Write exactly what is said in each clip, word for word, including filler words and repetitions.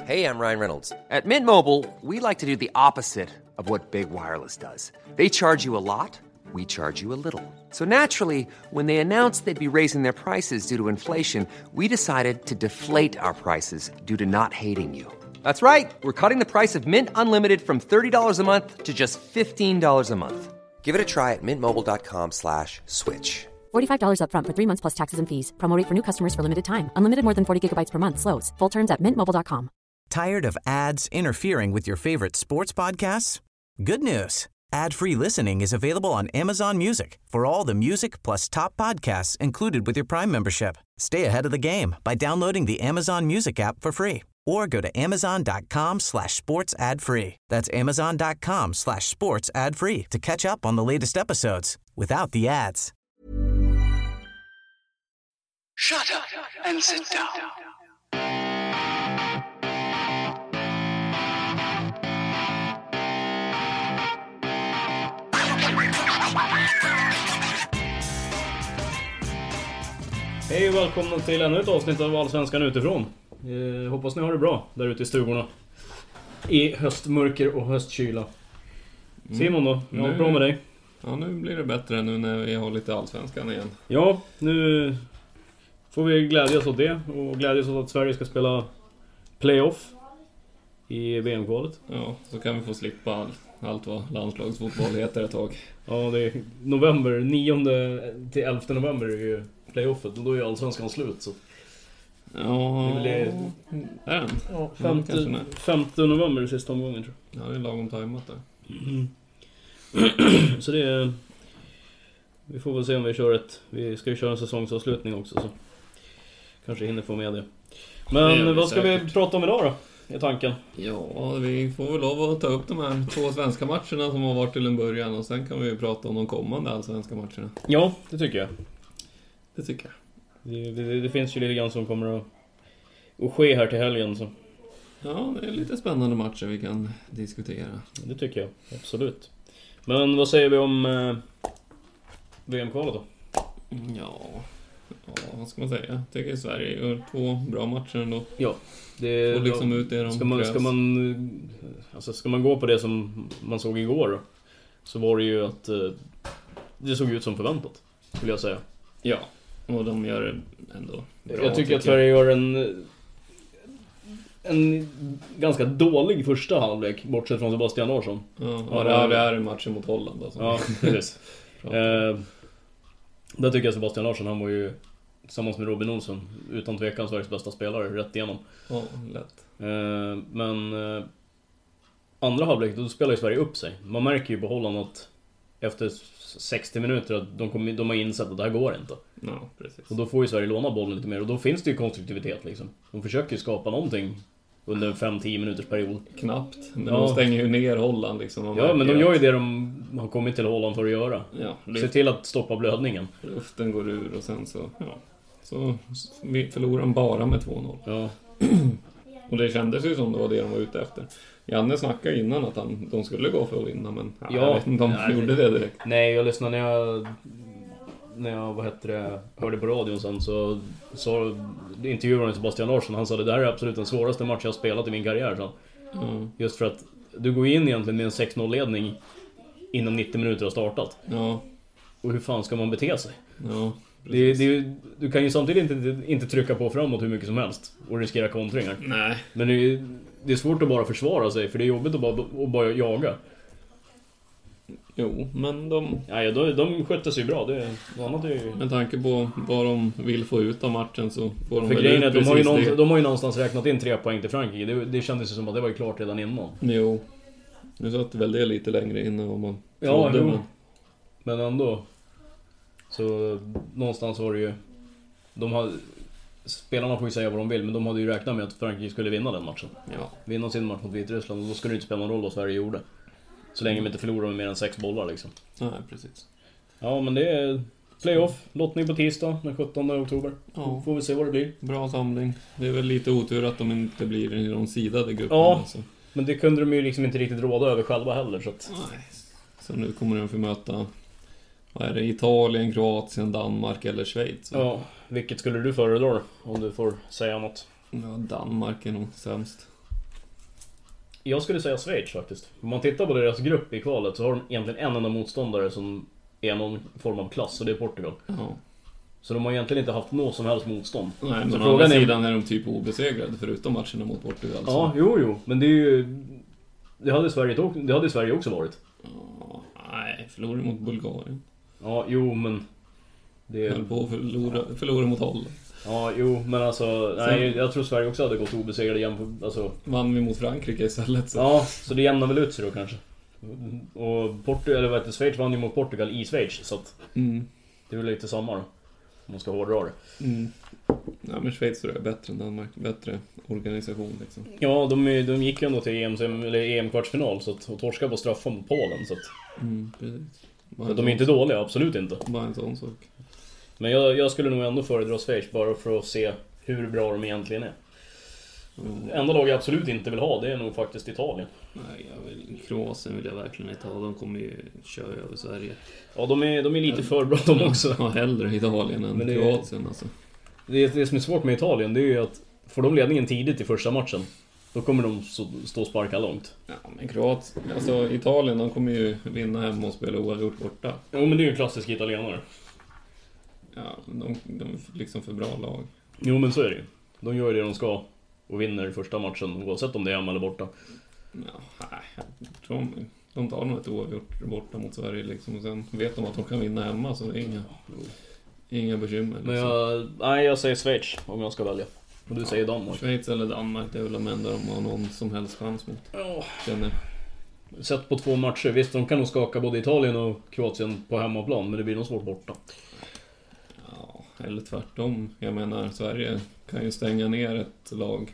Hey, I'm Ryan Reynolds. At Mint Mobile, we like to do the opposite of what Big Wireless does. They charge you a lot, we charge you a little. So naturally, when they announced they'd be raising their prices due to inflation, we decided to deflate our prices due to not hating you. That's right. We're cutting the price of Mint Unlimited from thirty dollars a month to just fifteen dollars a month. Give it a try at mintmobile.com slash switch. forty-five dollars up front for three months plus taxes and fees. Promo rate for new customers for limited time. Unlimited more than forty gigabytes per month slows. Full terms at mint mobile dot com. Tired of ads interfering with your favorite sports podcasts? Good news. Ad-free listening is available on Amazon Music for all the music plus top podcasts included with your Prime membership. Stay ahead of the game by downloading the Amazon Music app for free or go to amazon.com slash sports ad free. That's amazon.com slash sports ad free to catch up on the latest episodes without the ads. Shut up and sit down. Hej och välkomna till ännu ett avsnitt av Allsvenskan utifrån. eh, Hoppas ni har det bra där ute i stugorna i höstmörker och höstkyla. mm. Simon då, jag har bra med dig. Ja, nu blir det bättre nu när vi har lite Allsvenskan igen. Ja, nu får vi glädjas åt det och glädjas åt att Sverige ska spela playoff i V M-kvalet. Ja, så kan vi få slippa all, allt vad landslagsfotboll heter ett tag. Ja, det är november, nionde till elfte november är ju playoffet och då är ju Allsvenskan slut så. Ja, det blir är den? Ja, femte, femte november är sista omgången tror jag. Ja, det är lagom tajmat där. Mm. Så det är, vi får väl se om vi kör ett, vi ska ju köra en säsongsavslutning också så kanske hinner få med det. Men det vad ska säkert. Vi prata om idag då? I tanken. Ja, vi får väl lov att ta upp de här två svenska matcherna som har varit till en början och sen kan vi prata om de kommande allsvenska matcherna. Ja, det tycker jag. Det tycker jag. Det, det, det finns ju lite grann som kommer att, att ske här till helgen så. Ja, det är lite spännande matcher vi kan diskutera. Det tycker jag, absolut. Men vad säger vi om eh, V M-kvalet då? Ja, ja, vad ska man säga? Jag tycker Sverige gör två bra matcher ändå. Ja, det och liksom ut det de ska man, ska man alltså ska man gå på det som man såg igår då, så var det ju att eh, det såg ut som förväntat, skulle jag säga. Ja, och de gör det ändå bra. Jag tycker, tycker att Sverige gör en en ganska dålig första halvlek bortsett från Sebastian Larsson. Ja, ja det, är, det är en match mot Holland alltså. Ja, precis. eh, där tycker jag Sebastian Larsson, han var ju tillsammans med Robin Olsson utan tvekan Sveriges bästa spelare rätt igenom. Ja, lätt. Eh, men eh, andra halvlek då spelar ju Sverige upp sig. Man märker ju på Holland att efter sextio minuter att de, kom, de har insett att det här går inte. Ja, precis. Och då får ju Sverige låna bollen lite mer och då finns det ju konstruktivitet liksom. De försöker ju skapa någonting under en fem till tio minuters period. Knappt, men ja. De stänger ju ner Holland liksom. Ja, men de gör ju det de har kommit till Holland för att göra. Ja, se till att stoppa blödningen. Luften går ur och sen så, ja. Så vi förlorar bara med två noll. Ja. Och det kändes ju som det var det de var ute efter. Janne snackade innan att han, de skulle gå för att vinna, men ja, jag vet inte om de nej, gjorde det direkt. Nej, jag lyssnade när jag när jag vad heter det, hörde på radion sen så, så intervjuade Sebastian Larsson. Han sa att det där är absolut den svåraste match jag har spelat i min karriär. Så. Mm. Just för att du går in egentligen med en sex noll-ledning innan nittio minuter har startat. Ja. Och hur fan ska man bete sig? Ja. Det, det, du kan ju samtidigt inte, inte trycka på framåt hur mycket som helst och riskera kontringar. Nej. Men det är, det är svårt att bara försvara sig, för det är jobbigt att bara, att bara jaga. Jo, men de... Ja, de, de skötte sig bra. Det, annat är ju... Med tanke på vad de vill få ut av matchen så får de för väl grejen ut är, de, har ju någonstans, det. de har ju någonstans räknat in tre poäng till Frankrike. Det, det kändes ju som att det var ju klart redan innan. Jo. Nu satt väl det lite längre innan om man ja, trodde, men... men ändå. Så någonstans var det ju... De har, spelarna får ju säga vad de vill, men de hade ju räknat med att Frankrike skulle vinna den matchen. Ja. Vinna sin match mot Vitryssland, och då skulle det inte spela någon roll vad Sverige gjorde. Så länge de inte förlorar med mer än sex bollar liksom. Nej, precis. Ja, men det är playoff, lottning på tisdag den sjuttonde oktober. Ja. Får vi se vad det blir. Bra samling. Det är väl lite otur att de inte blir i de sidade grupperna. Ja, alltså. Men det kunde de ju liksom inte riktigt råda över själva heller. Så, att... Nej. Så nu kommer de få möta, vad är det, Italien, Kroatien, Danmark eller Schweiz. Så. Ja, vilket skulle du föredra då, om du får säga något? Ja, Danmark är nog sämst. Jag skulle säga Schweiz faktiskt. Om man tittar på deras grupp i kvalet så har de egentligen en enda motståndare som är någon form av klass, och det är Portugal. Ja. Så de har egentligen inte haft något som helst motstånd. Nej, men å andra sidan är de typ obesegrade förutom matcherna mot Portugal. Ja, så. jo, jo. Men det är ju... Det hade Sverige, det hade Sverige också varit. Ja, nej, förlorade mot Bulgarien. Ja, jo, men... Det höll på att förlora, förlora mot Holland. Ja, jo, men alltså... Nej, Sen, jag tror Sverige också hade gått obesegrade igen. Alltså, vann vi mot Frankrike istället. Så. Ja, så det jämnar väl ut sig då kanske. Och Portugal, eller vad heter Schweiz vann ju mot Portugal i Schweiz. Så att mm. det är väl lite samma då. Om man ska hårdra det. Mm. Ja, men Schweiz tror jag är bättre än Danmark. Bättre organisation liksom. Ja, de, de gick ju ändå till E M, eller E M-kvartsfinal så att, och torskade på straffar mot Polen. Så att, mm, precis. så de är inte dåliga, absolut inte. Bara en sån sak. Men jag, jag skulle nog ändå föredra Schweiz bara för att se hur bra de egentligen är. Mm. Enda lag jag absolut inte vill ha, det är nog faktiskt Italien. Nej, jag vill, Kroatien vill jag verkligen inte ha. De kommer ju köra över Sverige. Ja, de är, de är lite för bra de också. Ja, hellre Italien än det, Kroatien alltså. Det, det som är svårt med Italien, det är ju att får de ledningen tidigt i första matchen, då kommer de stå och sparka långt. Ja, men Kroatien, alltså Italien, de kommer ju vinna hem och spela oavgjort borta. Jo, men det är ju en klassisk italienare. Ja, de, de är liksom för bra lag. Jo, men så är det ju. De gör det de ska och vinner i första matchen, oavsett om det är hemma eller borta. Ja, nej, jag tror de, de tar nog ett oavgjort borta mot Sverige liksom. Och sen vet de att de kan vinna hemma, så det är inga, inga bekymmer liksom. Men jag, nej, jag säger Schweiz om jag ska välja. Och du ja, säger Danmark. Schweiz eller Danmark, det är väl de enda de har någon som helst chans mot. Ja. Känner. Sett på två matcher, visst de kan nog skaka både Italien och Kroatien på hemmaplan, men det blir nog svårt borta. Ja, eller tvärtom. Jag menar, Sverige kan ju stänga ner ett lag.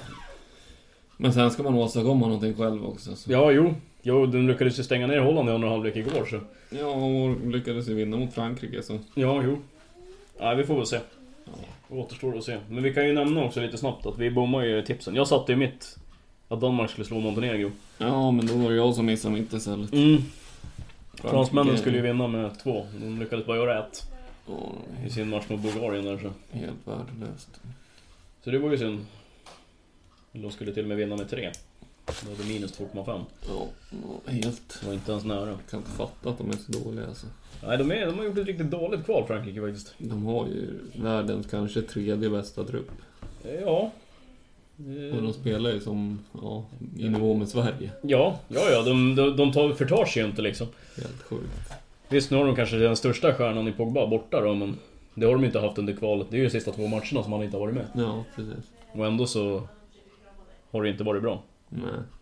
Men sen ska man åstadkomma någonting själv också. Så. Ja, jo. Jo, de lyckades ju stänga ner Holland i andra halvlek igår, så. Ja, och lyckades ju vinna mot Frankrike, så. Ja, jo. Nej, vi får väl se. Ja, återstår att se. Men vi kan ju nämna också lite snabbt att vi bommar ju tipsen. Jag satte ju mitt att Danmark skulle slå Montenegro. Ja, men då var det jag som missade mitt istället. Mm. Fransmännen skulle ju vinna med två. De lyckades bara göra ett. Oh, i sin match mot Bulgarien där, så. Helt värdelöst. Så det var ju synd. De skulle till och med vinna med tre. Det var minus två komma fem. Ja, helt. Det var inte ens nära. Jag kan inte fatta att de är så dåliga alltså. Nej, de, är, de har gjort ett riktigt dåligt kval, Frankrike faktiskt. De har ju världens kanske tredje bästa trupp. Ja. Och de spelar ju som, ja, i nivå med Sverige. Ja, ja, ja. De, de, de tar, förtar sig ju inte liksom. Helt sjukt. Visst, nu har de kanske den största stjärnan i Pogba borta då, men det har de inte haft under kvalet. Det är ju de sista två matcherna som han inte har varit med. Ja, precis. Och ändå så har det inte varit bra. Nej.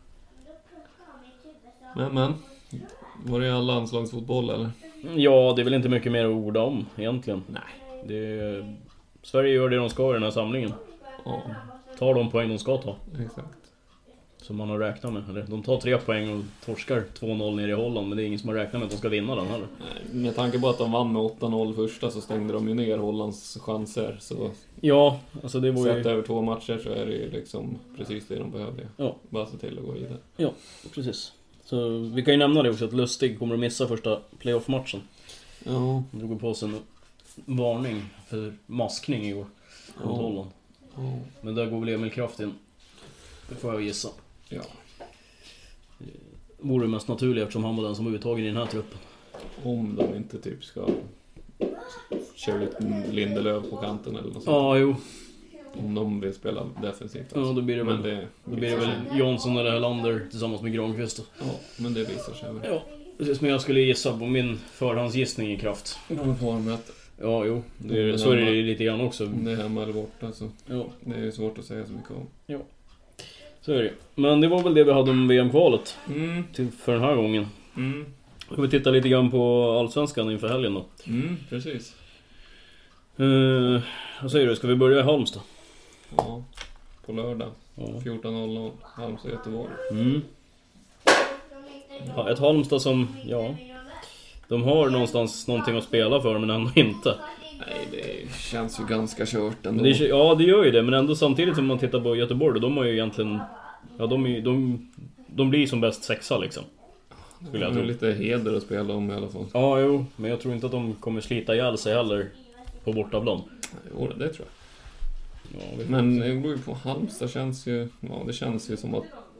Men, men. Var det all landslagsfotboll eller? Ja, det är väl inte mycket mer att orda om egentligen. Nej. Det är... Sverige gör det de ska i den här samlingen. Ja. Tar de poäng de ska ta. Exakt. Som man har räknat med. Eller, de tar tre poäng och torskar två noll ner i Holland. Men det är ingen som har räknat med att de ska vinna den heller. Nej, med tanke på att de vann med åtta noll första så stängde de ju ner Hollands chanser. Så ja, alltså det var ju... sett över två matcher så är det ju liksom precis det de behövde. Ja. Bara se till att gå vidare. Ja, precis. Så vi kan ju nämna det också att Lustig kommer att missa första playoff-matchen. Ja. Han drog på sig en varning för maskning i år mot Ja. Holland. Ja. Men där går väl Emil Kraft in. Det får jag gissa. Ja. Det vore mest naturligt eftersom han var den som var uttagen i den här truppen. Om de inte typ ska köra ut Lindelöf på kanten eller något sånt. Ja, jo. Om de vill spela defensivt. Ja, då blir det men väl, det, då blir det väl Jonsson eller Helander tillsammans med Granqvist. Ja, men det visar sig väl. Ja, precis, men jag skulle gissa på min förhandsgissning i Kraft. De får en möte. Ja, jo. Det är, så är det lite grann också. Om det är hemma eller borta så Ja. det är ju svårt att säga så mycket om. Ja. Så är det. Men det var väl det vi hade om V M-kvalet Mm. till för den här gången. Mm. Ska vi titta lite grann på Allsvenskan inför helgen då? Mm, precis. Uh, vad säger du? Ska vi börja i Halmstad? Ja, på lördag. Ja. fjorton noll noll, Halmstad, Göteborg. Mm. Ja, ett Halmstad som, ja, de har någonstans någonting att spela för, men ändå inte. Nej, det känns ju ganska kört ändå. Det, ja, det gör ju det, men ändå samtidigt som man tittar på Göteborg, då, de har ju egentligen, ja, de, är, de, de blir som bäst sexa liksom. Det är lite heder att spela om i alla fall. Ja, jo, men jag tror inte att de kommer slita ihjäl sig heller på bortaplan. Jo, det tror jag. Ja, men det beror ju på. Halmstad känns ju, ja, det känns ju som att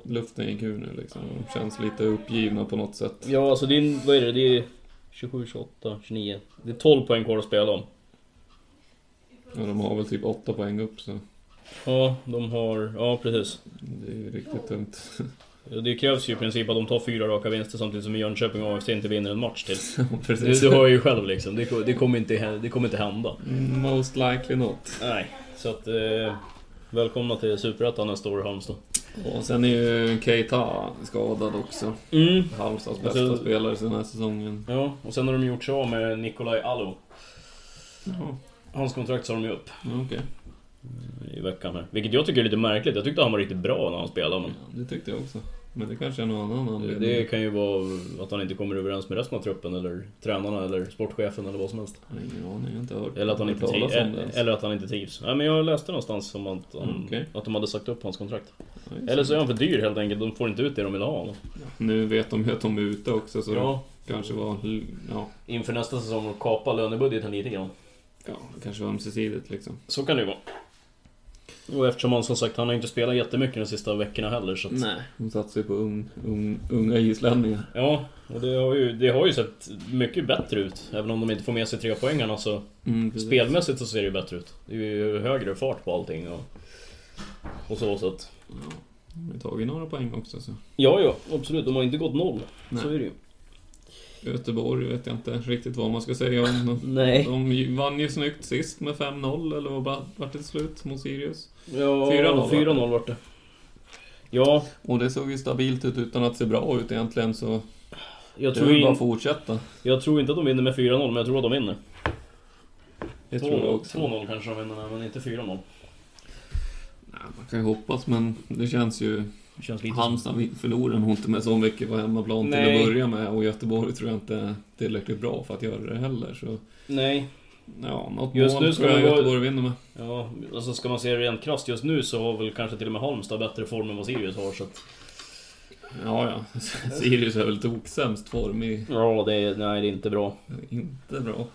luften gick ur nu liksom. De känns lite uppgivna på något sätt. Ja, alltså det är, vad är det? Det är tjugosju, tjugoåtta, tjugonio. Det är tolv poäng kvar att spela om. Ja, de har väl typ åtta poäng upp så. Ja, de har... Ja, precis. Det är ju riktigt tungt. Det krävs ju i princip att de tar fyra raka vinster samtidigt som Jönköping och A F C inte vinner en match till. Precis. Du, du hör ju själv liksom. Det, det, kommer inte, det kommer inte hända. Most likely not. Nej, så att... Eh, välkomna till Superettan nästa år i Halmstad. Och sen är ju Keita skadad också. Mm. Halmstads bästa alltså, spelare den här säsongen. Ja, och sen har de gjort så med Nikolaj Allo. Jaha. Hans kontrakt sa de ju upp. Okej. Okay. I veckan här. Vilket jag tycker är lite märkligt. Jag tyckte han var riktigt bra när han spelade. Men... Ja, det tyckte jag också. Men det kanske är någon annan anledning. Det kan ju vara att han inte kommer överens med resten av truppen. Eller tränarna eller sportchefen eller vad som helst. Jag har ingen aning, jag har inte hört. Eller att han inte, trivs, tri- eller att han inte trivs. Nej, men jag läste någonstans som att, han, okay. att de hade sagt upp hans kontrakt. Ja, eller så är han för dyr helt enkelt. De får inte ut det de vill ha. Nu vet de ju att de är ute också. Så ja. Kanske var... Ja. Inför nästa säsong och kapa lönebudgeten lite grann. Ja, det kanske var ömsesidigt liksom. Så kan det ju vara. Och eftersom han som sagt, han har inte spelat jättemycket de sista veckorna heller så att... Nej, hon satsar ju på un, un, unga islänningar. Ja, och det har, ju, det har ju sett mycket bättre ut. Även om de inte får med sig tre poängarna så mm, spelmässigt så ser det ju bättre ut. Det är ju högre fart på allting och, och så, så att... Ja, de har tagit några poäng också så. Ja, ja, absolut. De har inte gått noll. Nej. Så är det ju. Göteborg vet jag inte riktigt vad man ska säga om. Nej. De vann ju snyggt sist med fem noll, eller vad var det slut mot Sirius? Ja, fyra noll vart det. Ja. Och det såg ju stabilt ut utan att se bra ut egentligen så... Jag det tror in... bara in... fortsätta. Jag tror inte att de vinner med fyra noll, men jag tror att de vinner. Det tror jag också. två noll kanske de vinner med, men inte fyra noll. Nej, man kan ju hoppas, men det känns ju... Känns Halmstad förlorar nog inte med så mycket på hemmaplan till att börja med. Och Göteborg tror jag inte är tillräckligt bra för att göra det heller. Så... Nej. Ja, något just mål nu ska tror jag vara... Göteborg vinner med. Ja, alltså ska man se rent krasst just nu så har väl kanske till och med Halmstad bättre form än vad Sirius har. Så att... Ja, ja. Sirius är väl toksämst form i... Ja, det är, nej, det är inte bra. Inte bra.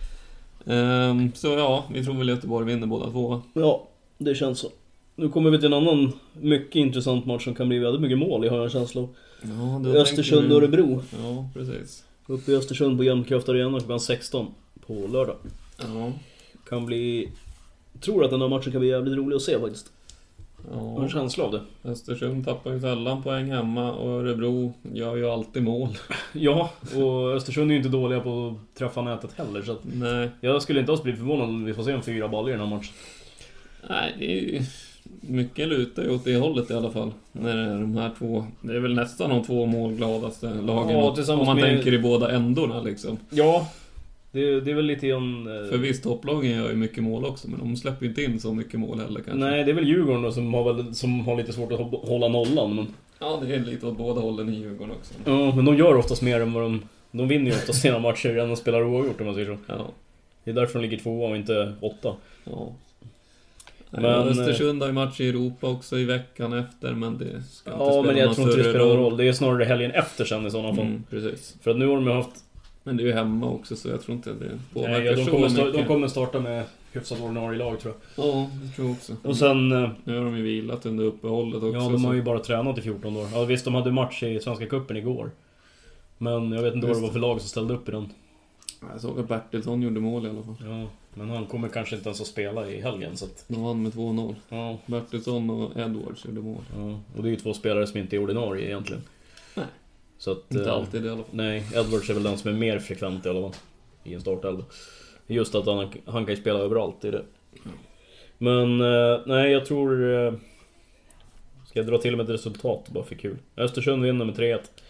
Um, så ja, vi tror väl Göteborg vinner båda två. Ja, det känns så. Nu kommer vi till en annan mycket intressant match som kan bli väldigt mycket mål, jag har en känsla. Ja, Östersund och Örebro. Ja, precis. Uppe i Östersund på Jämtkraft Arena klockan sexton på lördag. Ja. Kan bli... Jag tror att den här matchen kan bli jävligt rolig att se faktiskt. Ja. Jag har en känsla av det. Östersund tappar ju sällan poäng hemma och Örebro gör ju alltid mål. Ja, och Östersund är ju inte dåliga på att träffa nätet heller. Så att nej. Jag skulle inte alls bli förvånad om vi får se en fyra boll i den här matchen. Nej, det är ju... Mycket lutar ju åt det hållet i alla fall. När det är de här två... Det är väl nästan de två målgladaste lagen. Ja, om man med... tänker i båda ändorna liksom. Ja, det, det är väl lite en... För visst, topplagen gör ju mycket mål också. Men de släpper inte in så mycket mål heller kanske. Nej, det är väl Djurgården då, som, har väl, som har lite svårt att hålla nollan. Men... Ja, det är lite åt båda hållen i Djurgården också. Ja, men de gör oftast mer än vad de... De vinner ju oftast sina matcher än de spelar oavgjort om man säger så. Ja. Det är därför de ligger tvåa och inte åtta. Ja. Men Östersund har ju match i Europa också i veckan efter, men det ska inte ja, spela men jag någon tror inte det spelar någon roll. roll. Det är snarare helgen efter sen i sådana fall. Mm, precis. För att nu har de ju haft... Men det är ju hemma också, så jag tror inte det påverkar. Nej, ja, de, så kommer mycket. sta- de kommer starta med hyfsat ordinarie lag, tror jag. Ja, det tror jag också. Och sen... Nu har de ju vilat under uppehållet också. Ja, de har så. ju bara tränat i fjorton år. Ja, visst, de hade match i Svenska cupen igår. Men jag vet inte Just vad det var för lag som ställde upp i den. Jag såg att Bertilsson gjorde mål i alla fall. Ja, men han kommer kanske inte ens att spela i helgen, så att... De vann med två noll. Ja. Bertilsson och Edwards gjorde mål. Ja, och det är ju två spelare som inte är ordinarie egentligen. Nej. Så att, inte eh, alltid i alla fall. Nej, Edwards är väl den som är mer frekvent i alla fall. I en startelva. Just att han, han kan ju spela överallt i det. Mm. Men, eh, nej, jag tror... Eh, ska jag dra till med ett resultat bara för kul. Östersund vinner med tre ett.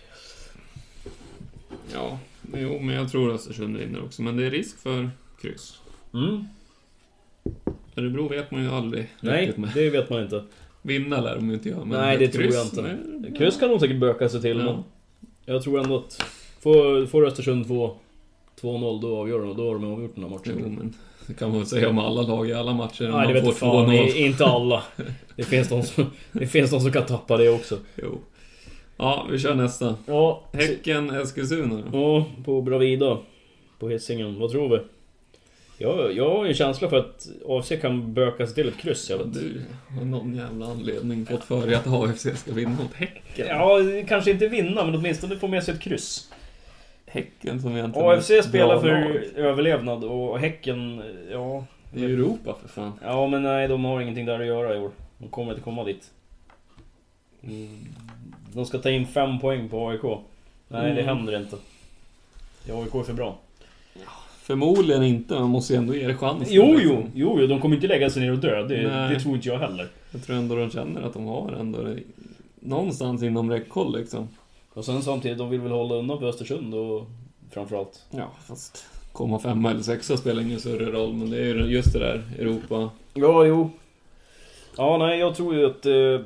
Ja, jo, men jag tror Östersund vinner också. Men det är risk för kryss. Mm. Örebro vet man ju aldrig Nej, riktigt med. det vet man inte. Vinna lär de inte göra. Men Nej, det kryss, tror jag inte. Nej, Kryss kan nog säkert böka sig till. Ja. Men jag tror ändå att får, får Östersund få två noll, då avgör de. Då har de avgjort den här matchen. Jo, men det kan man väl säga om alla lag i alla matcher. Nej, det vet jag fan. Nej, inte alla. Det finns, de som, det finns de som kan tappa det också. Jo. Ja, vi kör nästa. Ja, Häcken, Eskilstuna. Ja, på Bravida. På Hisingen. Vad tror vi? Jag, jag har en känsla för att A F C kan böka sig till ett kryss. Jag vet. Du har någon jävla anledning fått för att A F C ska vinna mot Häcken. Ja, kanske inte vinna, men åtminstone få med sig ett kryss. Häcken som egentligen A F C spelar för lag. Överlevnad och Häcken, ja... I Europa för fan. Ja, men nej, de har ingenting där att göra i år. De kommer inte komma dit. Mm. De ska ta in fem poäng på A I K. Nej, mm. det händer inte. A I K är för bra. Förmodligen inte, man måste ju ändå ge det chans. Jo, jo, jo, jo, de kommer inte lägga sig ner och dö. Det, det tror inte jag heller. Jag tror ändå de känner att de har ändå någonstans inom räckhåll liksom. Och sen samtidigt, de vill väl hålla undan på Östersund och framförallt. Ja, fast komma femma eller sexa spelar ingen större roll, men det är ju just det där, Europa. Ja, jo. Ja, nej, jag tror ju att... Eh,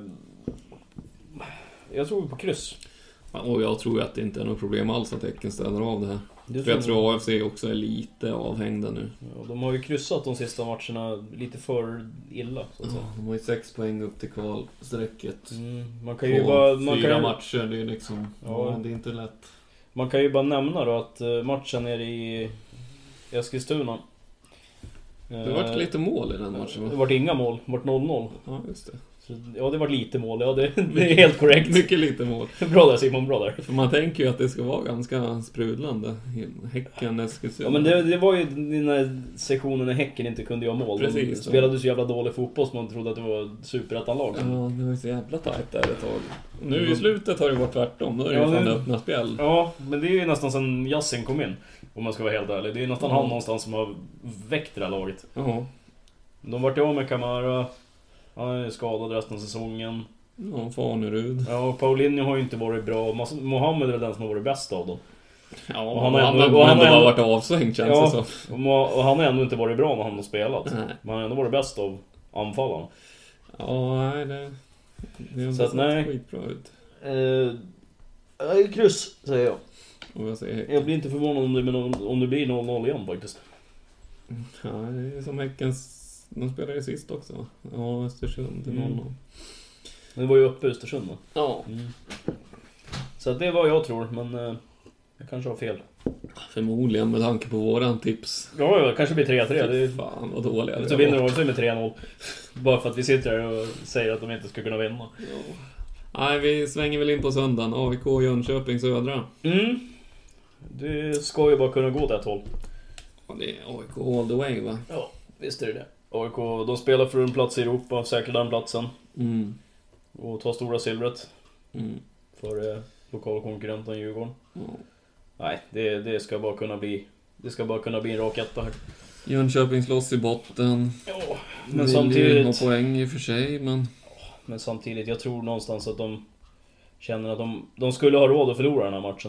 jag tror på kryss. Ja, och jag tror ju att det inte är något problem alls att Häcken ställer av det här. Det för jag tror A F C också är lite avhängda nu. Ja, de har ju kryssat de sista matcherna lite för illa, så att säga. Ja, de har ju sex poäng upp till kvalsträcket. Mm, man kan ju bara... Man fyra kan... matcher, det är liksom... Ja. Ja, det är inte lätt. Man kan ju bara nämna då att matchen är i Eskilstuna. Det var uh, lite mål i den matchen, va? Det var inga mål, det var noll noll. Ja, just det. Så, ja, det var lite mål, ja, det, det är helt korrekt. Mycket lite mål. Bra där Simon, bra där. För man tänker ju att det ska vara ganska sprudlande. Häcken, Eskilstuna. Ja, men det, det var ju den här sektionen när Häcken inte kunde göra mål. Precis. De spelade så jävla dålig fotboll som man trodde att det var superettanlag. Ja, det var ju så jävla tajt där ett tag. Nu i slutet har det varit tvärtom. Nu är det ja, ju fan öppna spel. Ja, men det är ju nästan sen Jassin kom in. Om man ska vara helt ärlig. Det är nästan mm. han någonstans som har väckt det här laget. Ja. De vart av med Kamara. Han är skadad resten av säsongen. Ja, Fanerud. Ja, och Paulinho har ju inte varit bra. Mohamed är väl den som har varit bäst av dem. Ja, och han, och han, ändå, och han har ändå varit avsvängd, känns ja, det som. Och han har ändå inte varit bra när han har spelat. Nej. Men han har ändå varit bäst av anfallarna. Ja, nej, det... det så att nej. Skitbra ut. Eh, kryss, säger jag. Och jag, säger jag blir inte förvånad om det, någon, om det blir noll noll igen faktiskt. Ja, det är som Häckens... De spelade ju sist också. Ja, Östersund till noll noll. Mm. Det var ju uppe i Östersund då. Ja. Mm. Så det var jag tror, men eh, jag kanske har fel. Förmodligen med tanke på våran tips. Ja, ja, kanske blir tre tre. Det är fan vad dåliga. Så vinner de också med tre noll. Bara för att vi sitter här och säger att de inte ska kunna vinna. Ja. Nej, vi svänger väl in på söndagen. A I K, Jönköping, Södra. Mm. Det ska ju bara kunna gå åt ett håll. Ja, det är A I K all the way, va? Ja, visst är det det. A I K, de spelar för en plats i Europa, säkert den platsen. Mm. Och tar stora silvret. Mm. För eh, lokalkonkurrenten Djurgården. Mm. Nej, det, det ska bara kunna bli det ska bara kunna bli en rak etta här. Jönköping slåss i botten. Ja, men samtidigt har poäng i och för sig, men men samtidigt jag tror någonstans att de känner att de de skulle ha råd att förlora den här matchen.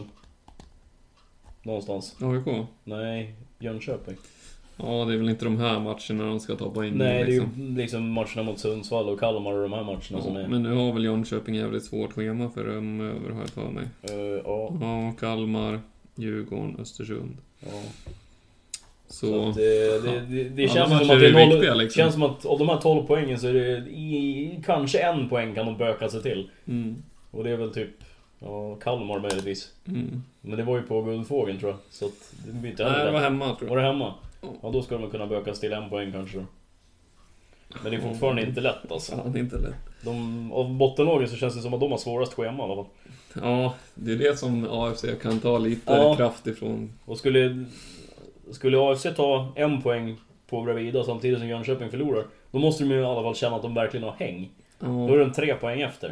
Någonstans. A I K? Nej, Jönköping. Ja, det är väl inte de här matcherna de ska ta poäng. Nej, liksom. det är ju liksom matcherna mot Sundsvall och Kalmar och de här matcherna ja, som är. Men nu har väl Jönköping jävligt svårt schema för dem över, har jag för mig. Uh, ja. Ja, Kalmar, Djurgården, Östersund. Ja. Så, så det, det, det, det ja, känns som att det är viktiga, liksom. Känns som att av de här tolv poängen så är det i, kanske en poäng kan de böka sig till. Mm. Och det är väl typ ja, Kalmar möjligtvis. Mm. Men det var ju på Guldfågeln tror jag. Så att det blir inte Nej, det var hemma tror jag. Var det hemma? Ja, då ska de kunna bökas till en poäng kanske. Men det är fortfarande inte lätt alltså. Ja, det är inte lätt. De, av bottenlagen så känns det som att de har svårast schema i alla fall. Ja, det är det som A F C kan ta lite ja. kraft ifrån. Och skulle, skulle A F C ta en poäng på Bravida samtidigt som Jönköping förlorar, då måste de ju i alla fall känna att de verkligen har häng. Ja. Då är de tre poäng efter.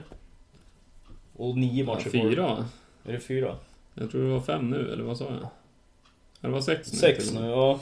Och nio matcher ja, fyra. Är det fyra? Jag tror det var fem nu, eller vad sa jag? Det var sex nu. Sex nu, ja.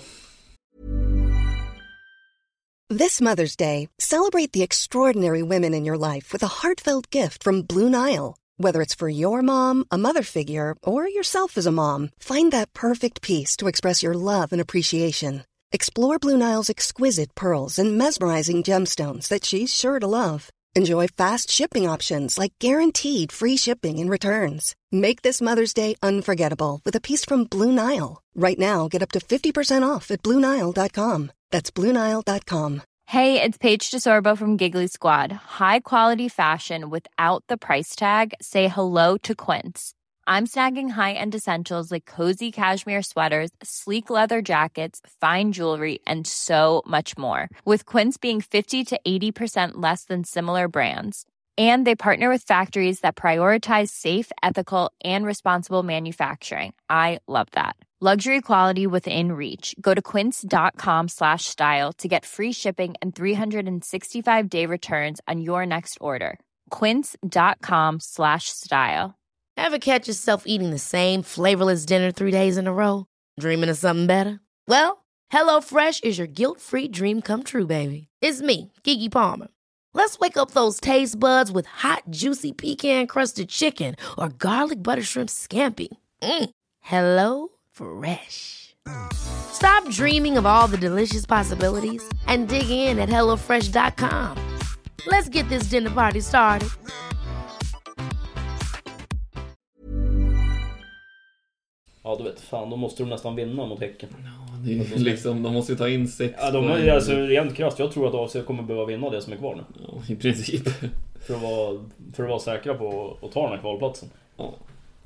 This Mother's Day, celebrate the extraordinary women in your life with a heartfelt gift from Blue Nile. Whether it's for your mom, a mother figure, or yourself as a mom, find that perfect piece to express your love and appreciation. Explore Blue Nile's exquisite pearls and mesmerizing gemstones that she's sure to love. Enjoy fast shipping options like guaranteed free shipping and returns. Make this Mother's Day unforgettable with a piece from Blue Nile. Right now, get up to fifty percent off at Blue Nile dot com. That's Blue Nile dot com. Hey, it's Paige DeSorbo from Giggly Squad. High quality fashion without the price tag. Say hello to Quince. I'm snagging high-end essentials like cozy cashmere sweaters, sleek leather jackets, fine jewelry, and so much more. With Quince being fifty to eighty percent less than similar brands. And they partner with factories that prioritize safe, ethical, and responsible manufacturing. I love that. Luxury quality within reach. Go to quince.com slash style to get free shipping and three sixty-five day returns on your next order. Quince.com slash style. Ever catch yourself eating the same flavorless dinner three days in a row? Dreaming of something better? Well, HelloFresh is your guilt-free dream come true, baby. It's me, Keke Palmer. Let's wake up those taste buds with hot, juicy pecan-crusted chicken or garlic butter shrimp scampi. Mm. Hello Fresh. Stop dreaming of all the delicious possibilities and dig in at hello fresh dot com. Let's get this dinner party started. Ja, du vet, fan, då måste de nästan vinna mot Häcken. Ja, det är liksom, de måste ju ta in sex. Ja, de är alltså rent krasst. Jag tror att A F C kommer behöva vinna det som är kvar nu. Ja, i princip. För att vara, för att vara säkra på att ta den här kvalplatsen. Ja.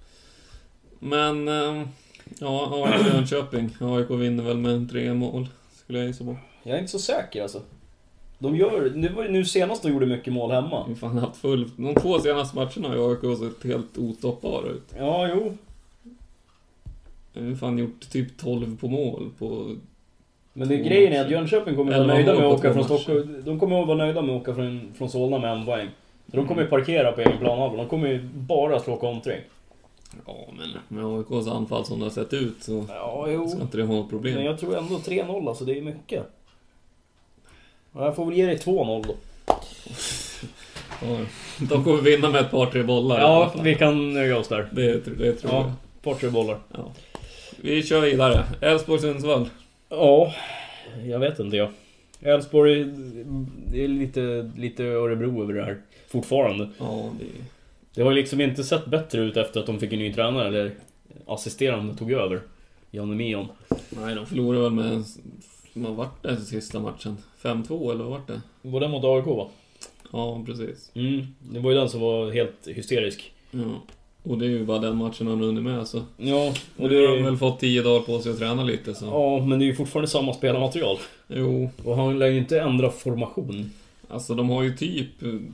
Men, ja, A I K Jönköping. A I K vinner väl med tre mål, skulle jag gissa på. Jag är inte så säker alltså. De gör, det var ju nu senast de gjorde mycket mål hemma. Vi fan haft full, de två senaste matcherna har A I K sett helt ostoppbara ut. Ja, jo. Vi har fan gjort typ tolv på mål på. Men det grejen är att Jönköping kommer att vara nöjda med att åka från Stockholm. De kommer att vara nöjda med att åka från, från Solna med en poäng. De kommer ju parkera på egen planhalva. De kommer ju bara slå kontring. Ja, men med A I K:s anfall som det har sett ut så ja, jo. Ska inte det ha något problem. Men jag tror ändå tre noll, alltså det är mycket. Ja, jag får väl ge dig två noll då. Ja, de kommer vinna med ett par tre bollar. Ja, vi kan nöja oss där. Det, det tror ja, jag. ett par tre bollar. Ja. Vi kör vidare. Elfsborg Sundsvall. Ja, jag vet inte jag. Elfsborg, det är lite, lite Örebro över det här fortfarande. Ja, det... det har liksom inte sett bättre ut efter att de fick en ny tränare eller assisterande tog över. Janne Mion. Nej, de förlorade väl med, vad var det sista matchen? fem två eller vad var det? Var det mot A I K, va? Ja, precis. Mm, det var ju den som var helt hysterisk. Ja. Och det är ju bara den matchen han under med så. Ja, och det har de väl fått tio dagar på sig att träna lite så. Ja, men det är ju fortfarande samma spelarmaterial. Jo. Och han lär ju inte ändra formation. Alltså de har ju typ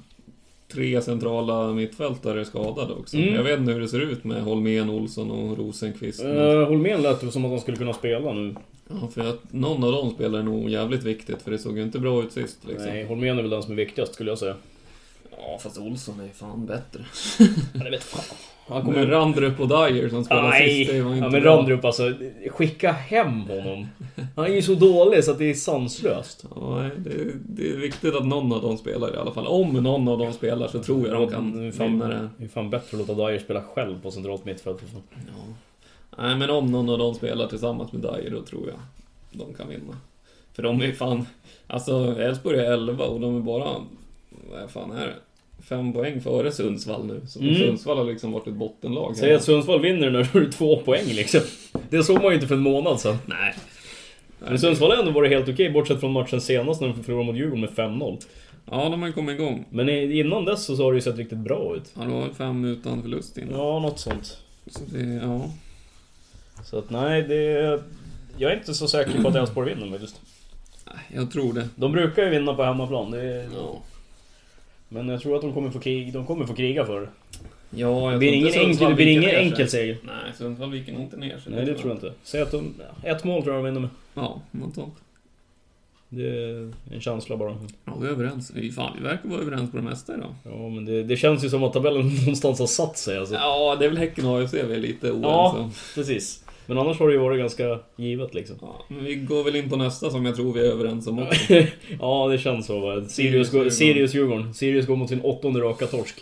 tre centrala mittfältare skadade också. Mm. Jag vet inte hur det ser ut med Holmén, Olsson och Rosenqvist. Uh, Holmén lät ju som att han skulle kunna spela nu. Ja, för att någon av dem spelar är nog jävligt viktigt. För det såg ju inte bra ut sist liksom. Nej, Holmén är väl den som är viktigast skulle jag säga. Ja, fast Olsson är fan bättre. Ja, det vet fan. Han kommer med Randrup och Dyer som spelar Nej. sist. Det var inte ja, men bra. Randrup alltså, skicka hem honom. Han är ju så dålig så att det är sanslöst. Ja, det, det är viktigt att någon av dem spelar i alla fall. Om någon av dem spelar så tror jag de kan vinna det. Det är fan bättre att låta Dyer spela själv på centralt mittfält. Ja. Nej, men om någon av dem spelar tillsammans med Dyer då tror jag de kan vinna. För de är fan, alltså Elfsborg är elva och de är bara, vad fan är det? Fem poäng före Sundsvall nu. Så mm. Sundsvall har liksom varit ett bottenlag. Säg att Sundsvall vinner när du är två poäng liksom. Det såg man ju inte för en månad sedan. Nej. Men Sundsvall har ändå varit helt okej, bortsett från matchen senast när de förlorade mot Djurgården med fem noll. Ja, de har ju kommit igång. Men innan dess så har det ju sett riktigt bra ut. Ja, det var fem utan förlust innan. Ja, något sånt. Så det, ja. Så att nej, det... Jag är inte så säker på att Elfsborg vinner just. Nej, jag tror det. De brukar ju vinna på hemmaplan. Det är... Ja. Men jag tror att de kommer få kriga, de kommer få kriga för det. Ja, jag det blir ingen enkel, det blir ingen enkel seger. Nej, Sundsvall viker nog inte ner sig. Nej, det tror jag inte. Säg att de ett mål tror jag de vinner med. Ja, något sånt. Det är en känsla bara. Ja, vi är överens. Vi fan, vi verkar vara överens på det mesta idag. Ja, men det, det känns ju som att tabellen någonstans har satt sig alltså. Ja, det är väl Häcken och A F C vi är lite oense. Ja, precis. Men annars har det ju varit ganska givet liksom. Ja, men vi går väl in på nästa som jag tror vi är överens om också. Ja, det känns så. Va? Sirius, går, Sirius Djurgården. Sirius går mot sin åttonde raka torsk.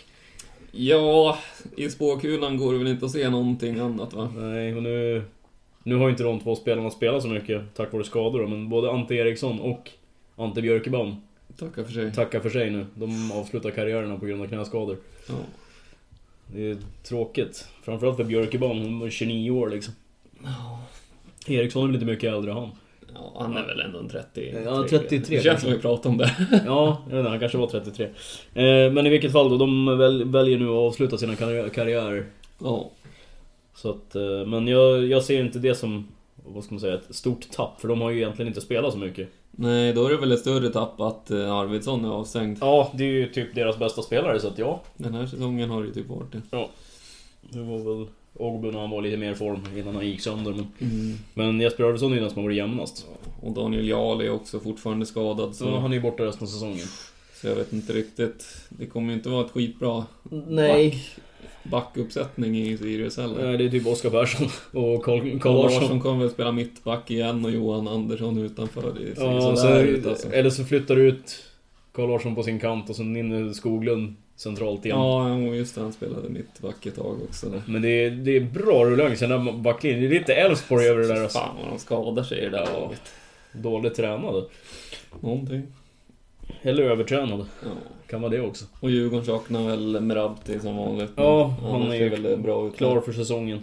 Ja, i spåkulan går det väl inte att se någonting annat, va? Nej, men nu, nu har ju inte de två spelarna spelat så mycket tack vare skador. Men både Ante Eriksson och Ante Björkebaum tackar för sig. Tackar för sig nu. De avslutar karriärerna på grund av knäskador. Ja. Det är tråkigt. Framförallt för Björkebaum, hon var tjugonio år liksom. Ja. Eriksson är väl lite mycket äldre han. Ja, han är väl ändå en trettio. Ja, trettiotre. Det känns som vi pratar om det. Ja, jag vet inte, han kanske var trettiotre. Eh, men i vilket fall då, de väl, väljer nu att avsluta sina karriärer. Ja. Så att, men jag, jag ser inte det som, vad ska man säga, ett stort tapp. För de har ju egentligen inte spelat så mycket. Nej, då är det väl ett större tapp att Arvidsson är avstängd. Ja, det är ju typ deras bästa spelare, så att ja. Den här säsongen har det ju typ varit det. Ja, det var väl Ågbo när han var lite mer form innan han gick sönder. Men, mm. men Jesper Arvidsson är den som har varit jämnast. Och Daniel Jarl är också fortfarande skadad. Så ja, han är ju borta resten av säsongen. Så jag vet inte riktigt. Det kommer ju inte vara ett skitbra Nej. back, backuppsättning i Sirius heller. Nej, det är typ Oskar Persson och Carl, Carl Larsson kommer väl spela mittback igen och Johan Andersson utanför. Det ser ja, så så, ut, alltså. Eller så flyttar ut Carl Larsson på sin kant och sen in Skoglund centralt igen. Ja, just det, han spelade mittback ett tag också där. Men det är, det är bra rullning sen där backlinjen. Det är lite Elfsborg över det där. Alltså. Fan vad de skadar sig i det där. Ja, dåligt tränade. Någonting. Eller övertränade. Ja. Kan vara det också. Och Djurgården saknar väl Merabti som vanligt. Ja, han är ju väl bra ut klar för säsongen.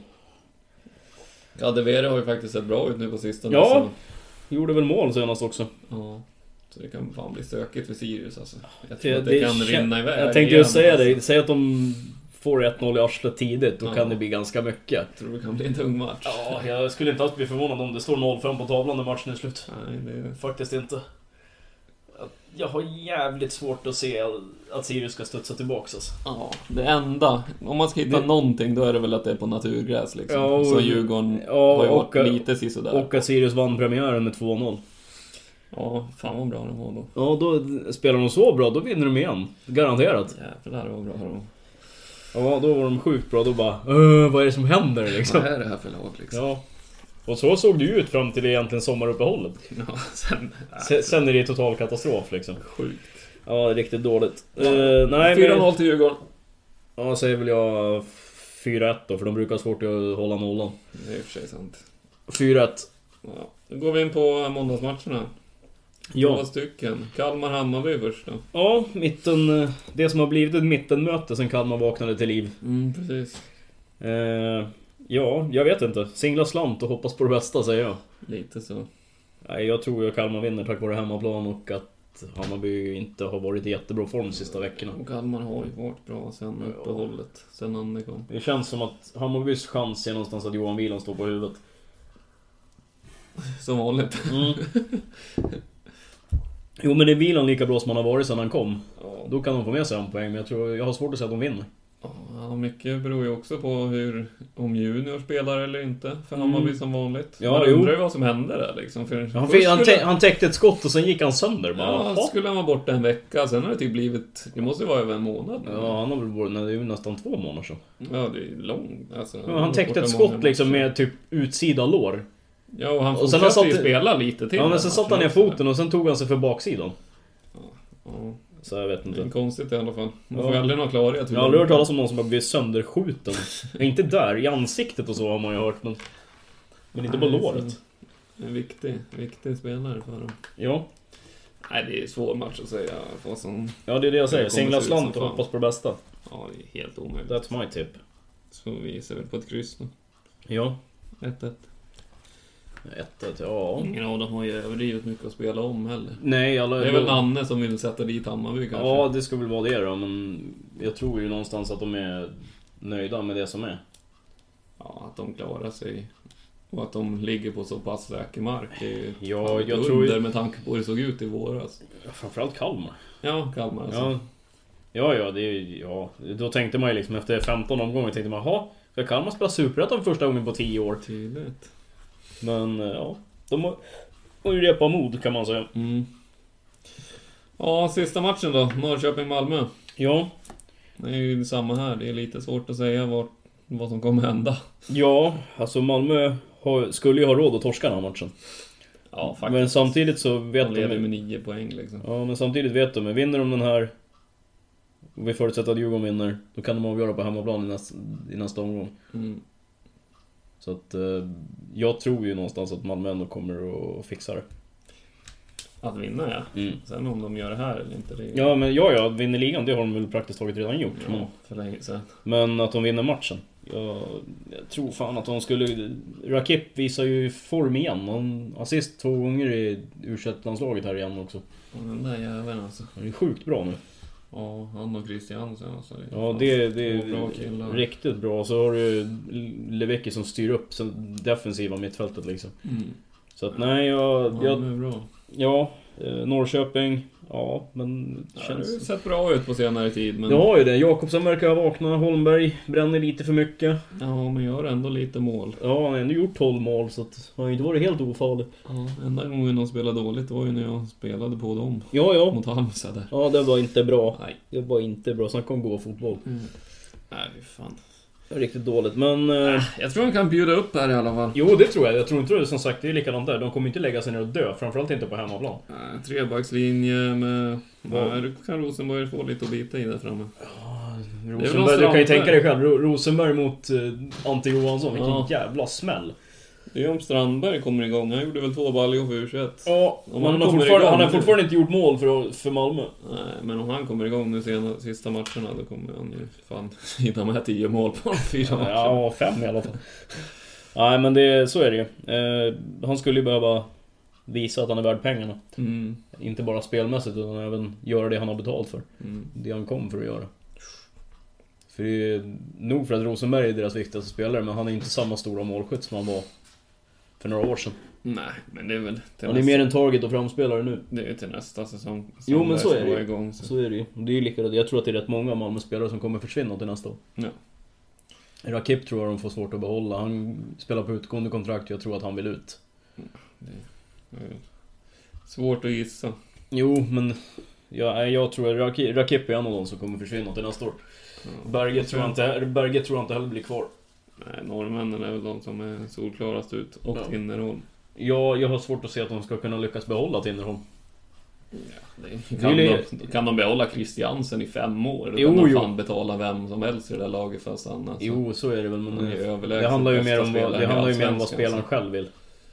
Ja, Devere har ju faktiskt sett bra ut nu på sistone. Ja, så. Gjorde väl mål senast också. Ja, så det kan fan bli stökigt för Sirius alltså. Jag det, tror att det, det kan kän... rinna iväg. Jag tänkte ju säga alltså. det. Säg att de får ett noll i arslet tidigt. Då ja. kan det bli ganska mycket. Jag tror det kan bli en tung match. Ja, jag skulle inte alls bli förvånad om det står noll fem på tavlan när matchen är slut. Nej, det är... Faktiskt inte. Jag har jävligt svårt att se att Sirius ska studsa tillbaka alltså. Ja, det enda, om man ska hitta det... någonting, då är det väl att det är på naturgräs liksom. Ja, och... Så Djurgården ja, har ju varit och, lite sisådär. Och att Sirius vann premiären med två noll. Ja, fan vad bra de var då. Ja, då spelar de så bra, då vinner de igen. Garanterat. Jävlar vad bra de. Ja, då var de sjukt bra, då bara äh, vad är det som händer liksom? Vad är det här för lag liksom? Ja. Och så såg det ju ut fram till egentligen sommaruppehållet. Ja, sen, sen, sen är det total katastrof liksom. Sjukt. Ja, riktigt dåligt. Ja. Uh, nej, fyra noll till Djurgården. Ja, säger väl jag fyra ett då, för de brukar ha svårt att hålla nollan. Det är i och för sig sant. fyra ett. Ja, då går vi in på måndagsmatcherna. Ja. Två stycken. Kalmar-Hammarby först då. Ja, mitten, det som har blivit ett mittenmöte sen Kalmar vaknade till liv. Mm, precis. Uh, ja, jag vet inte. Singla slant och hoppas på det bästa, säger jag. Lite så. Nej, jag tror att Kalmar vinner tack vare hemmaplan och att Hammarby inte har varit i jättebra form sista veckorna. Och Kalmar har ju varit bra sen uppehållet, sen Anne kom. Det känns som att Hammarbys chans är någonstans att Johan Wieland står på huvudet. Som vanligt. Mm. Jo, men det är Wieland lika bra som han har varit sedan han kom. Ja. Då kan de få med sig en poäng, men jag tror jag har svårt att säga att de vinner. Ja, mycket beror ju också på hur, om Junior spelar eller inte för Hammarby mm. som vanligt. Ja, man jo. undrar ju vad som hände där liksom. För han, fick, han, te- han täckte ett skott och sen gick han sönder bara. Ja, han skulle han vara borta en vecka. Sen har det typ blivit, det måste ju vara över en månad. Ja, han har väl varit, det är ju nästan två månader så. Ja, det är långt alltså, ja, han, han täckte ett skott liksom med typ utsida lår. Ja, och han och sen fortsatte ju spela lite till. Ja, men sen satt han ner foten och sen tog han sig för baksidan. Ja, ja. Så jag vet inte. Det är konstigt i alla fall. Man ja. får ju aldrig någon klarhet. Jag har aldrig hört talas om någon som har blivit sönderskjuten. Inte där, i ansiktet och så har man ju hört. Men, men inte Nej, på låret. En viktig, viktig spelare för dem. Ja. Nej, det är svår match att säga. För som ja, det är det jag säger. Singla slant och hoppas på det bästa. Ja, det är helt omöjligt. That's my tip. Så vi ser väl på ett kryss nu. Ja. ett ett. ett ett, ja. Ingen av dem har ju överdrivet mycket att spela om heller. Nej, alla... Det är väl Nanne som vill sätta dit Hammarby kanske. Ja, det ska väl vara det då, men jag tror ju någonstans att de är nöjda med det som är. Ja, att de klarar sig. Och att de ligger på så pass säker mark. Det är ju ja, jag under tror ju... med tanke på hur det såg ut i våras. Ja, framförallt Kalmar. Ja, Kalmar alltså. Ja, ja, ja, det är, ja. Då tänkte man ju liksom efter femton omgångar tänkte man, jaha, ska Kalmar spela Superettan för första gången på tio år? Tydligt. Men ja, de har, har ju repa mod kan man säga. Mm. Ja, sista matchen då, Norrköping-Malmö. Ja. Det är ju samma här, det är lite svårt att säga vad, vad som kommer hända. Ja, alltså Malmö har, skulle ju ha råd att torska den här matchen. Ja, faktiskt. Men samtidigt så vet de... de... leder med nio poäng liksom. Ja, men samtidigt vet de, vinner de den här... Och vi förutsätter att Djurgården vinner, då kan de avgöra på hemmaplan i nästa, i nästa omgång. Mm. Så att eh, jag tror ju någonstans att Malmö ändå kommer att fixa det. Att vinna, ja. Mm. Sen om de gör det här eller inte, det är... Ja, men ja, ja, vinner ligan, det har de väl praktiskt taget redan gjort. Ja, men, för länge sedan. men att de vinner matchen. Jag, jag tror fan att de skulle... Rakip visar ju form igen. Han assist två gånger i U tjugoett-landslaget här igen också. Och den där jäveln alltså. Han är sjukt bra nu. Ja, han och Christiansen alltså, det Ja, det, det är bra killar. Riktigt bra. Så har du Lewicki som styr upp sen defensiva mittfältet liksom. Mm. Så att nej, jag... Ja, jag det är bra. Ja, eh, Norrköping. Ja, men det Ja, känns... det har sett bra ut på senare tid. Men... Det har ju det. Jakobsen verkar ha vaknat. Holmberg bränner lite för mycket. Ja, men gör ändå lite mål. Ja, han har ändå gjort tolv mål så att han har inte varit helt ofarlig. Ja, enda gången de spelade dåligt var ju när jag spelade på dem. Ja, ja. Mot Halmstad där. Ja, det var inte bra. Nej. Det var inte bra. Snacka om gå fotboll. Mm. Nej, fan. Riktigt dåligt, men... Eh... Jag tror de kan bjuda upp här i alla fall. Jo, det tror jag. Jag tror inte det, som sagt, det är likadant där. De kommer inte lägga sig ner och dö. Framförallt inte på hemmaplan. Nej, trebackslinje med... Ja, du kan Rosenberg få lite att bita i där framme. Ja, Rosenberg, du kan ju tänka dig själv. Rosenberg mot eh, Ante Johansson. Vilken ja. jävla smäll. Det är om Strandberg kommer igång. Han gjorde väl två baljor för U tjugoett. Ja, om han, han, har fortfarande, han har fortfarande inte gjort mål för, för Malmö. Nej, men om han kommer igång nu sena, sista matcherna, då kommer han ju fan hinna med tio mål på fyra matcher. Ja, fem i alla fall. Nej, men det, så är det ju. Eh, han skulle ju behöva visa att han är värd pengarna. Mm. Inte bara spelmässigt, utan även göra det han har betalt för. Mm. Det han kom för att göra. För det är nog för att Rosenberg är deras viktigaste spelare, men han är inte samma stora målskytt som han var för några år sedan. Nej, men det är väl... Han är mer en target och framspelare nu. Det är till nästa säsong. Jo, men så är det igång, så. så är det ju. Det är ju likadant. Jag tror att det är rätt många Malmö-spelare som kommer försvinna till nästa år. Ja. Rakip tror jag de får svårt att behålla. Han spelar på utgående kontrakt. Jag tror att han vill ut. Det är svårt att gissa. Jo, men jag, jag tror att Rakip, Rakip är en av de som kommer försvinna till nästa år. Ja. Berget, tror jag inte, Berget tror jag inte heller blir kvar. Nej, norrmännen är väl de som är solklarast ut. Och ja. Tinnerholm. Ja, jag har svårt att se att de ska kunna lyckas behålla Tinnerholm. Ja, det kan, det de, kan de behålla Christiansen i fem år? Då jo, kan de jo. fan betala vem som helst i det där laget för att stanna. Så. Jo, så är det väl. Men det, det handlar ju mer om vad, det handlar ju mer om vad spelaren själv vill.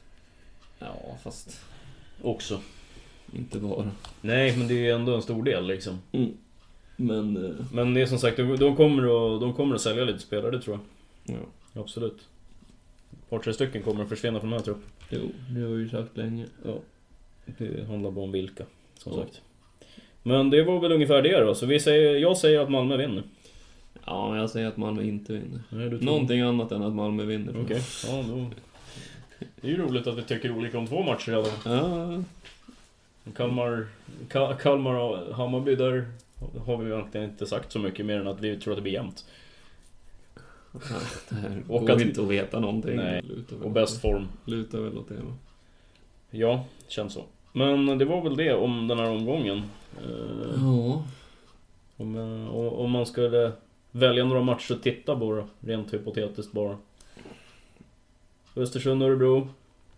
Ja, fast... Också. Inte bara. Nej, men det är ändå en stor del liksom. Mm. Men, uh... men det är som sagt, de kommer att, de kommer att sälja lite spelare, det tror jag. Ja. Absolut. Ett par tre stycken kommer att försvinna från den här truppen. Jo, det har vi ju sagt länge. Ja. Det handlar bara om vilka, som ja. sagt. Men det var väl ungefär det då. Så vi säger, jag säger att Malmö vinner. Ja, jag säger att Malmö inte vinner. Nej, du tror... Någonting annat än att Malmö vinner. Okej, okay. Ja, då... Det är ju roligt att vi tycker olika om två matcher redan. Ja. Kalmar, Kal- Kalmar och Hammarby, där har vi egentligen inte sagt så mycket mer än att vi tror att det blir jämnt. Ja, det här och går att... inte att veta någonting. Nej, och bäst form. Lutar väl åt det, va? Ja, känns så. Men det var väl det om den här omgången. Ja. Om, om man skulle välja några matcher att titta på då, rent hypotetiskt bara. Östersund, Örebro.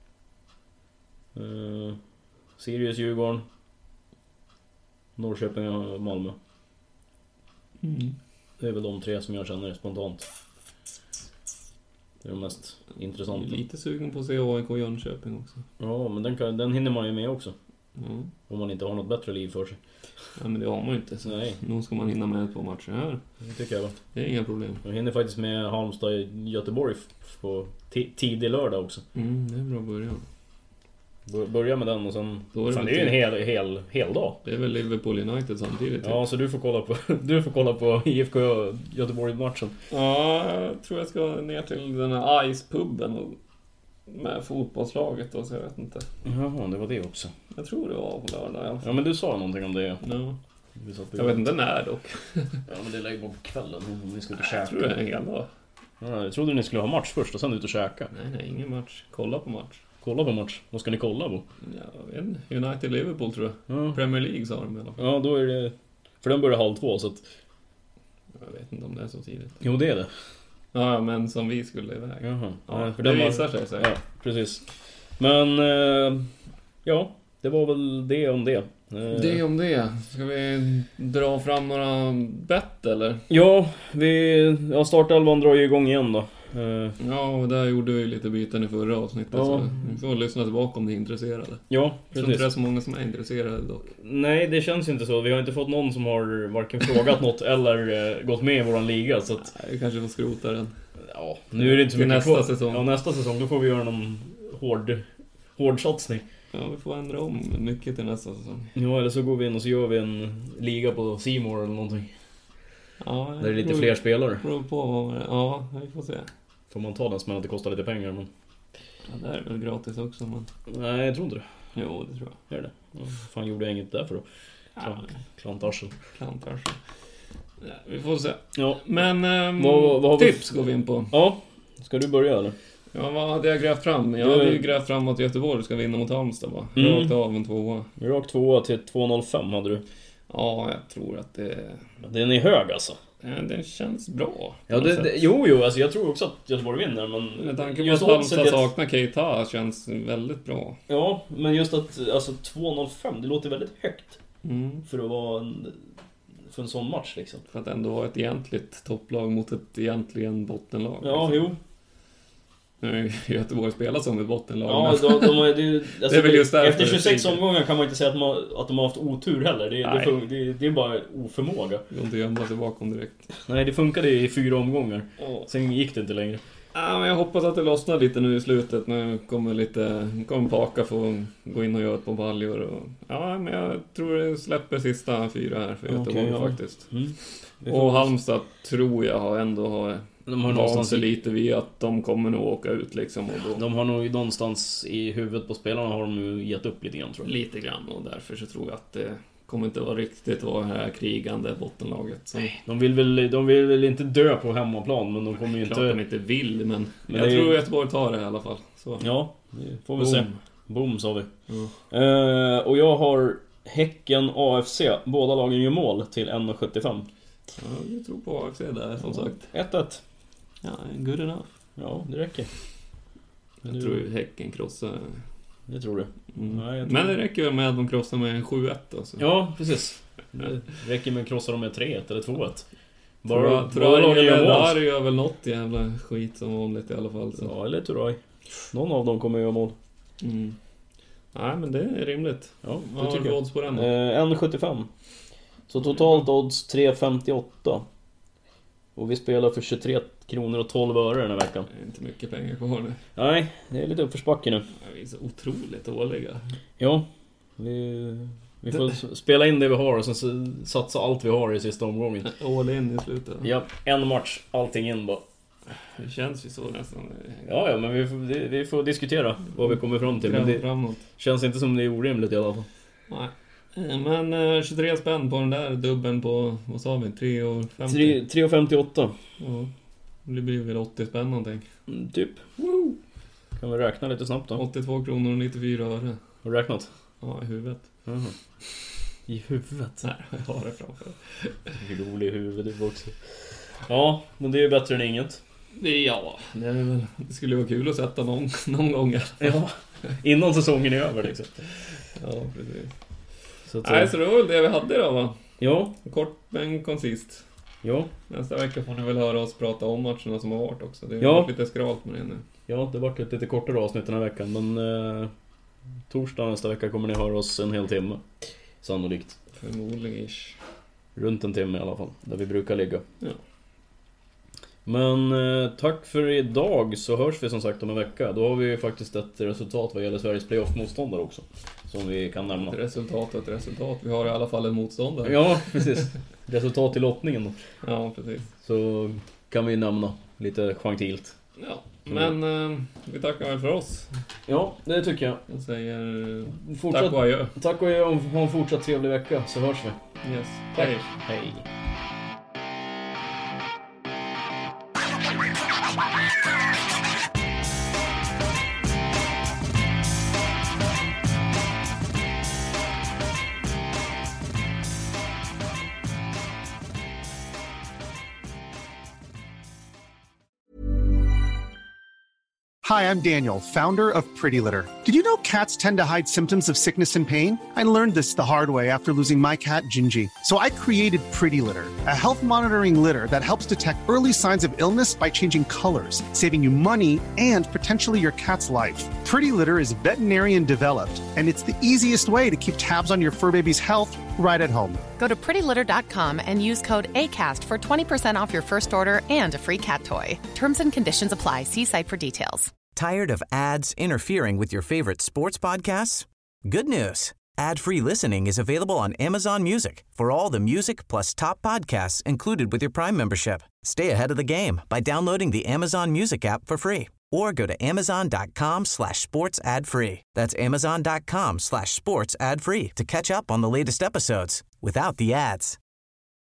Uh, Sirius, Djurgården. Norrköping och Malmö. Mm. Det är väl de tre som jag känner spontant. Det är de mest intressanta. Jag är lite sugen på att se A I K och Jönköping också. Ja, men den, kan, den hinner man ju med också. Mm. Om man inte har något bättre liv för sig. Ja, men det har man ju inte. Så nej. Nu ska man hinna med på matcher här. Det tycker jag va. Det är inga problem. Jag hinner faktiskt med Halmstad i Göteborg på t- tidig lördag också. Mm, det är en bra början. Börja med den och sen... Då är det, sen det är ju en hel, hel, hel dag. Det är väl Liverpool United samtidigt. Ja, så du får kolla på, du får kolla på I F K Göteborg-matchen. Ja, jag tror jag ska ner till den här Ice-puben och med fotbollslaget då, så jag vet inte. Jaha, det var det också. Jag tror det var på lördag i alla fall. Ja, men du sa någonting om det. Ja. Jag vet inte när dock. Ja, men det lägger på kvällen om vi ska ut och käka. Jag tror det är en hel dag. Ja, jag trodde ni skulle ha match först och sen ut och käka. Nej, nej, ingen match. Kolla på match. Kolla på match. Vad ska ni kolla på? Ja, jag vet inte. United-Liverpool tror jag. Ja. Premier League sa de i alla fall. Ja, då är det... För den börjar halv två, så att... Jag vet inte om det är så tidigt. Jo, det är det. Ja, men som vi skulle iväg. Jaha. Ja, ja, för det visar sig, så. Ja, precis. Men... Eh, ja, det var väl det om det. Eh, det om det. Ska vi dra fram några bett, eller? Ja, vi... Ja, startelvan drar ju igång igen då. Uh, ja, och där gjorde vi lite byten i förra avsnittet, ja. Så vi får lyssna tillbaka om ni är intresserade. Ja, precis. Jag tror inte det är så många som är intresserade dock. Nej, det känns inte så. Vi har inte fått någon som har varken frågat något eller uh, gått med i våran liga, så att... Nej, vi kanske får skrota den. Ja, nu är det inte så mycket nästa kvar. säsong. Ja, nästa säsong, då får vi göra någon hård, hård satsning. Ja, vi får ändra om mycket till nästa säsong. Ja, eller så går vi in och så gör vi en liga på C More eller någonting. Ja, där är det lite fler spelare. Beror på vad det är. Ja, vi får se. Får man ta den smällen att det kostar lite pengar, men... Ja, det är väl gratis också, men... Nej, jag tror inte det. Jo, det tror jag. Är det? Ja, fan gjorde jag inget därför då? Klant, ja. Klantarsel. Klantarsel. Ja, vi får se. Ja. Men ähm, vad, vad tips vi... går vi in på. Ja, ska du börja eller? Ja, vad hade jag grävt fram? Jag hade ju grävt fram att Göteborg ska vinna mot Halmstad, va? Mm. Rakt av en tvåa. Rakt tvåa till två noll fem hade du. Ja, jag tror att det... Den är hög alltså. Ja, den känns bra. Ja, det, det, jo, jo, alltså jag tror också att Göteborg vinner, men... Med tanke på att Halmstad det... saknar Keita känns väldigt bra. Ja, men just att alltså två noll fem, det låter väldigt högt. Mm. För att vara en... För en sån match liksom. För att ändå vara ett egentligt topplag mot ett egentligen bottenlag. Ja, liksom. jo. Nu Göteborg spelar som ett bottenlag. Ja, de, de, de, det, alltså, det är väl just därför. Efter tjugosex omgångar kan man inte säga att, man, att de har haft otur heller. Det, det, det, det är bara oförmåga. Det går inte gömma sig bakom direkt. Nej, det funkade i fyra omgångar. Oh. Sen gick det inte längre. Ja, men jag hoppas att det lossnar lite nu i slutet. Nu kommer lite kommer Paka få gå in och göra ett på baljor. Och, ja, men jag tror det släpper sista fyra här för Göteborg, okay, ja. Faktiskt. Mm. Och Halmstad tror jag har ändå har de har någonstans sig lite vid att de kommer nog åka ut liksom. Och då... De har nog någonstans i huvudet på spelarna har de ju gett upp lite grann, tror jag. Lite grann, och därför så tror jag att det kommer inte vara riktigt vara det här krigande bottenlaget. Så. Nej, de vill, väl, de vill väl inte dö på hemmaplan, men de kommer ju inte... Klart de inte vill, men, men jag det... tror att Göteborg tar det i alla fall. Så. Ja, det får vi Boom. se. Boom, sa vi. Mm. Uh, och jag har Häcken A F C. Båda lagen gör mål till en sjuttiofem. Ja, jag tror på A F C där, som ja. sagt. ett ett. Ja, good enough. Ja, det räcker. Jag du... tror ju Häcken krossar. Det tror du. Mm. Ja, tror... Men det räcker väl med att de krossar med en sju ett alltså. Ja, precis. Det räcker med att krossa dem med tre ett eller två ett. Bara Turay eller gör väl något jävla skit som vanligt i alla fall. Så. Ja, eller Turay. Någon av dem kommer göra mål. Mm. Nej, men det är rimligt. Ja, vad har du odds på den då? Eh, en sjuttiofem. Så totalt odds tre femtioåtta. Och vi spelar för tjugotre kronor och tolv öre den här veckan. Det är inte mycket pengar kvar nu. Nej, det är lite uppförsbacke nu. Ja, vi är så otroligt dåliga. Ja, vi, vi får det... spela in det vi har och sen satsa allt vi har i sista omgången. All in i slutet. Ja, en match, allting in bara. Det känns ju så nästan. Ja, ja, men vi får, vi får diskutera vad vi kommer fram till. Men det framåt. Känns inte som det är orimligt i alla fall. Nej. Men eh, tjugotre spänn på den där dubben på, vad sa vi, tre femtio? tre femtioåtta. Ja, det blir väl åttio spänn någonting. Mm, typ. Woo! Kan vi räkna lite snabbt då? åttiotvå kronor och nittiofyra öre. Har du räknat? Ja, i huvudet. Uh-huh. I huvudet? Nej, jag har det framför. Hur rolig i huvudet också. Ja, men det är ju bättre än inget. Ja, det är väl. Det skulle vara kul att sätta någon, någon gång. Ja, innan säsongen är över liksom. Ja, precis. Så att, Nej, så det var väl det vi hade då, va? Ja. Kort men konsist. Ja. Nästa vecka får ni väl höra oss prata om matcherna som har varit också. Det är ja. lite skralt med det nu. Ja, det har varit ett lite kortare avsnitt den här veckan. Men eh, torsdag nästa vecka kommer ni höra oss en hel timme. Sannolikt. Förmodligen. Runt en timme i alla fall, där vi brukar ligga. Ja. Men eh, tack för idag, så hörs vi som sagt om en vecka. Då har vi ju faktiskt ett resultat vad gäller Sveriges playoff-motståndare också, som vi kan nämna. Ett resultat och ett resultat. Vi har i alla fall en motståndare. Ja, precis. Resultat i lottningen då. Ja, precis. Så kan vi nämna lite gentilt. Ja, men eh, vi tackar väl för oss. Ja, det tycker jag. Jag säger fortsatt, tack och adjö. Tack och adjö, ha en fortsatt trevlig vecka, så hörs vi. Yes. Tack. Hej. Hej. Hi, I'm Daniel, founder of Pretty Litter. Did you know cats tend to hide symptoms of sickness and pain? I learned this the hard way after losing my cat, Gingy. So I created Pretty Litter, a health monitoring litter that helps detect early signs of illness by changing colors, saving you money and potentially your cat's life. Pretty Litter is veterinarian developed, and it's the easiest way to keep tabs on your fur baby's health right at home. Go to pretty litter dot com and use code ACAST for twenty percent off your first order and a free cat toy. Terms and conditions apply. See site for details. Tired of ads interfering with your favorite sports podcasts? Good news. Ad-free listening is available on Amazon Music for all the music plus top podcasts included with your Prime membership. Stay ahead of the game by downloading the Amazon Music app for free or go to amazon.com slash sports ad free. That's amazon.com slash sports ad free to catch up on the latest episodes without the ads.